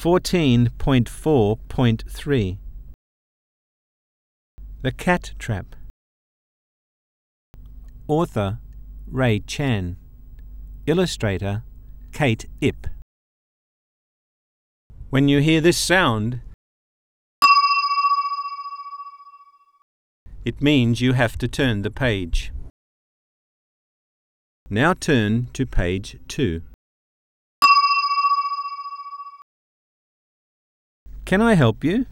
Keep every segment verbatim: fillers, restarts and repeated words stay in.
fourteen point four point three. The Cat Trap. Author Ray Chan. Illustrator Kate Ip. When you hear this sound, it means you have to turn the page. Now turn to page two. Can I help you?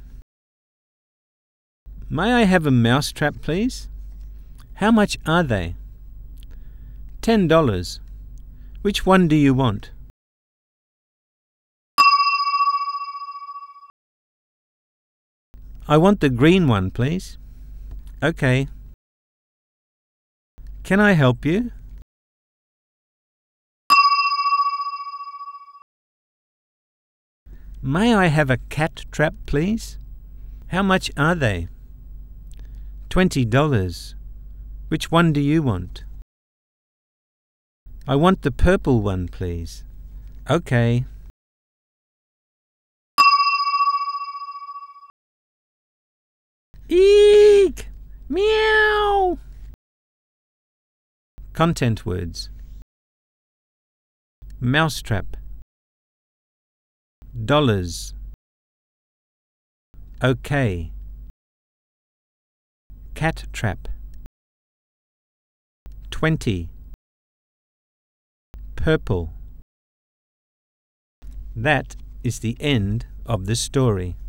May I have a mousetrap, please? How much are they? Ten dollars. Which one do you want? I want the green one, please. Okay. Can I help you? May I have a cat trap, please? How much are they? Twenty dollars. Which one do you want? I want the purple one, please. Okay. Eek! Meow! Content words. Mousetrap. Dollars. Okay. Cat trap. Twenty. Purple. That is the end of the story.